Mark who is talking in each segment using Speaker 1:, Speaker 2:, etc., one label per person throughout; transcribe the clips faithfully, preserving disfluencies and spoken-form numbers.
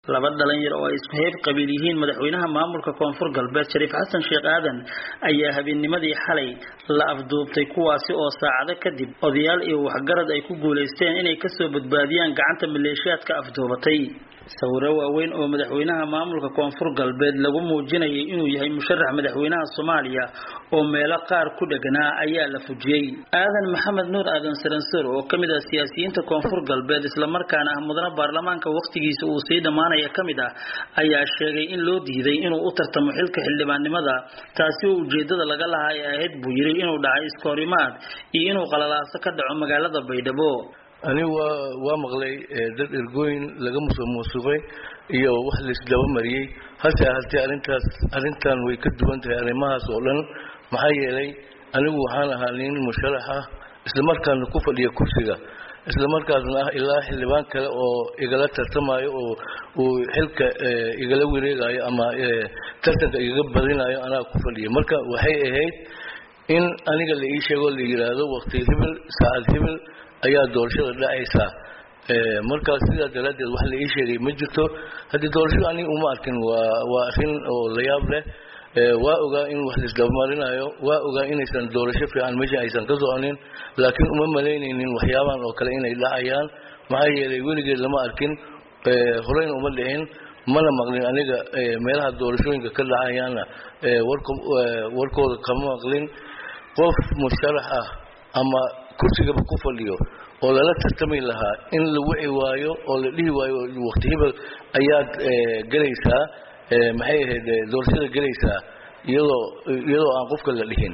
Speaker 1: laba dhalinyaro oo isku heeb qabiil yihiin madaxweynaha maamulka koonfur galbeed Shariif Xasan Sheekh Aadan ayaa habeennimadii xalay la afduubtay kuwaasi oo saacado kadib odayaal iyo waxgarad ay ku guuleysteen inay ka soo badbaadiyaan gacanta maleeshiyaadka afduubatay sawiro waaweyn oo madaxweynaha maamulka koonfur galbeed lagu muujinayay inuu yahay musharax madaxweynaha Soomaaliya oo meelo qaar ku dhaganaa ayaa la fujiyay aadan maxamed nuur aadan saransur oo kamid ah siyaasiyiinta koonfur galbeed isla markaana ah mudana baarlamaanka waqtigiisa uu sii dhamaanaya kamid ah ayaa sheegay in loo diiday inuu u tartamo xilka xildhibaannimada taasi oo ujeedada laga lahaa ahayd buu yiri inuu dhacay iskoorimaad iyo inuu qalalaaso ka dhaco magaalada Baydhabo
Speaker 2: ani waa waa maqlay dad ergooyin laga musuqay iyo wax la isdaba mariyay hase ahaatee arintaas arintan way ka duwan tahay arrimahaas oo dhan maxaa yeelay anigu waxaan ahaa nin musharax ah isla markaana ku fadhiya kursiga isla markaasna ah ilaa xildhibaan kale oo igala tartamayo oo uu xilka igala wareegayo ama tartanka iga badinayo anaa ku fadhiya marka waxay ahayd in aniga la ii sheego la yiraahdo waqti hibil saacad hibil ayaa doorashada dhacaysa ee marka sida daladeed wax la ii sheegay ma jirto hadii doorashada ani uma arkin waa waa arin oo la yaab leh ee waa ogaa in wax la isdabmarinayo waa ogaa inaysan doorasho fiican meesha aysan ka soonin laakiin uma maleynaynin waxyaabahan oo kale inay dhacayaan maxaa yeelay weligeed lama arkin ee horeen uma dhicin mana maqlin aniga meelaha doorashooyinka ka dhacayaana ee warkooda kama maqlin qof musharax ah ama kursiga ku fadhiyo oo la tartamay lahaa in la wixi waayo oo la dhihi waayo waqtiga ayaa galaysa maxay ahayd doorashada galaysa iyadoo iyadoo aan qofka la dhihin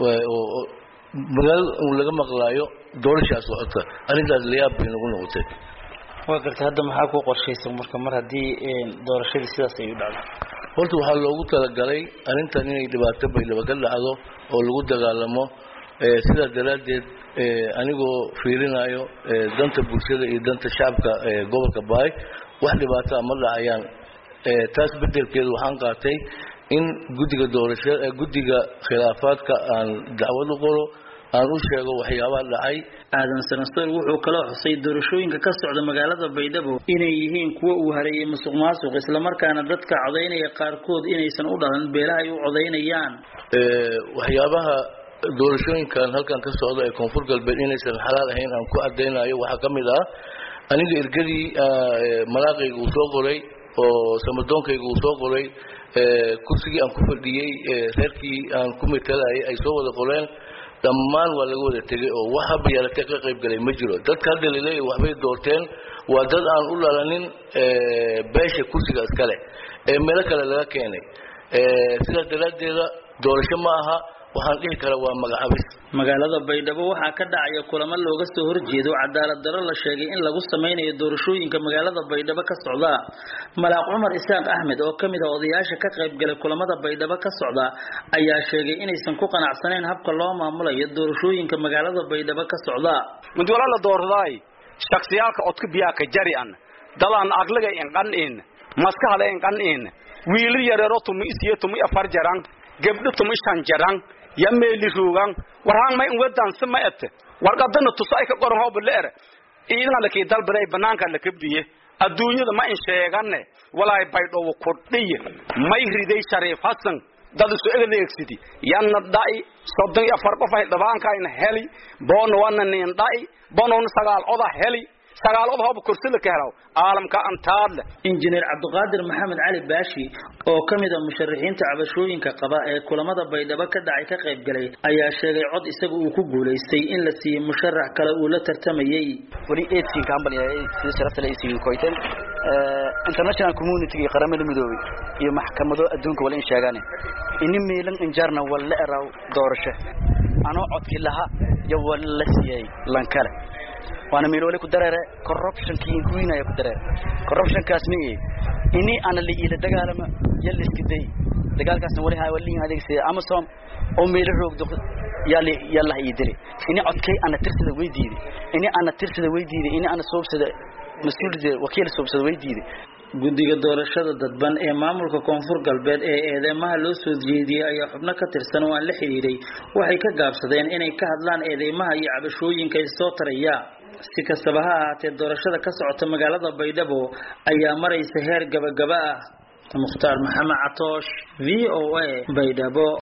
Speaker 2: oo magaal laga maqlaayo doorashaas socota arintaas la yaab inuu noqotay
Speaker 1: waa garta hadda maxaa ku qorshaysan marka mar hadii doorashada sidaas ay u dhacdo
Speaker 2: horta waxa loogu talagalay arintan inay dhibaato Baydhabo ka dhacdo oo lagu dagaalamo sida daladeed anigoo fiirinayo danta bulshada iyo danta shacabka gobolka Baay wax dhibaato ma dhacayaan taas bedelkeedu waxaan qaatay in gudiga doorashada gudiga khilaafaadka aan dacwad u qoro aan u sheego waxyaabaha dhacay aadan sanastoor wuxuu kala xusay doorashooyinka ka socda magaalada Baydhabo inay yihiin kuwa uu hareeyay musuqmaasuq isla markaana dadka codeynaya qaarkood inaysan u dhalan beelaha ay u codeynayaan ee waxyaabaha doorashooyinkan halkan ka socda ee koonfur galbeed inaysan xalaal ahayn aan ku cadeynayo waxa kamid ah aniga irgadii malaaqayga uu soo qoray oo samadoonkayga uu soo qoray ee kursigii aan ku fadhiyay reerkii aan ku metelay ay soo wada qoreen dhammaan waa laga wada tagay oo waxa biyaalatay ka qayb galay ma jiro dadka hadda leeyahay waxbay doorteen waa dad aan u lalanin ee beesha kursiga iskale ee meel kale laga keenay ee sida daladeeda doorasho ma aha waxaan dhihi karaa waa magacaabis magaalada Baydhabo waxa ka dhacaya kulamo looga soo horjeedo cadaalad darro la sheegay in lagu sameeyo doorashooyinka magaalada Baydhabo ka socda Malaaq Umar Isaaq Ahmed oo kamid ah odayaasha ka qayb galay kulamada Baydhabo ka socda ayaa sheegay inaysan ku qanacsaneyn habka loo maamulayo doorashooyinka magaalada Baydhabo ka socda
Speaker 3: mudwala la doorday shakhsiyaalka codka biyaaka jari'an dalaan aqliga in qanin maskaxda in qanin wiil yareero tumi isiyo tumi afar jaran gabdho tumi shan jaran yameeli ruugan waraan may wadan samaat warqadana tusay ka qoran hoob leer iidna la kii dalbaday banaanka la kabiye adduunyada ma in sheegane walaay Baydhabo ku dhiye may riday Shariif Xasan dad isu eegleegsidi yanna dai soddon iyo afar qof ay dhabaanka in heli boon wana nin dai boon sagaal oda heli sagaal oda hoob kursida ka helo caalamka antaad
Speaker 1: injineer Cabduqaadir Maxamed Cali Baashi oo kamid ah musharaxiinta cabashooyinka qaba ee kulamada Baydhabo ka dhacay ka qayb galay ayaa sheegay cod isagu uu ku guuleystay in la siiyo musharax kale uu la tartamayay
Speaker 4: wali eighteen company ay si sharaf leh isiin koyteen international community qaramada midoobay iyo maxkamado adduunka wala in sheegaan in meelan injarna wala eraw doorasho ano codki laha iyo wala siiyay lan kale وانا ميلولي كدرره corruption كي وينا يا كدرره corruption كاسمي اني انا اللي الى دغالما يلي اسكدي دغال كاسن ولي هاي ولي هذيك سي امسوم او ميل روق دق يلي يلا يدري اني عدكي انا ترسده ويديدي اني انا ترسده ويديدي اني انا صوبسده مسؤول وكيل صوبسده ويديدي
Speaker 1: guddiga doorashada dadban ee maamulka koonfur galbeed ee eedeymaha loo soo jeediyay ayaa xubno ka tirsan oo aan la xiriiray waxay ka gaabsadeen inay ka hadlaan eedeymaha iyo cabashooyinka ay soo taraya si kastaba ha ahaatee doorashada ka socota magaalada Baydhabo ayaa maraysa heer gabagaba ah. Mukhtaar Maxamed Catoosh, V O A, Baydhabo.